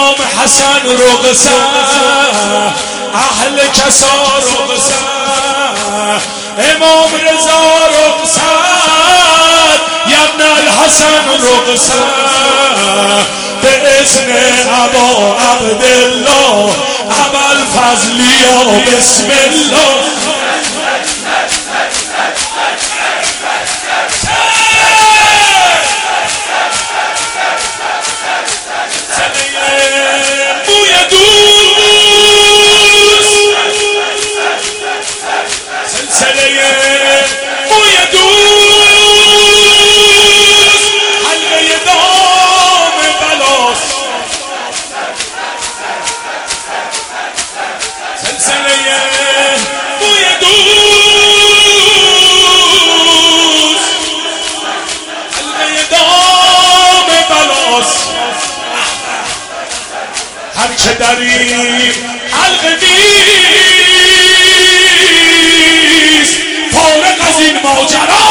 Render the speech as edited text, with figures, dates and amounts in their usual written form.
امام حسن رقصه اهل کسا رقصه امام رضا رقصه یا ابن الحسن رقصه به اسم ابا عبدالله ابا الفضلیا بسم الله هر که در این حلقه نیست فارغ از این ماجرا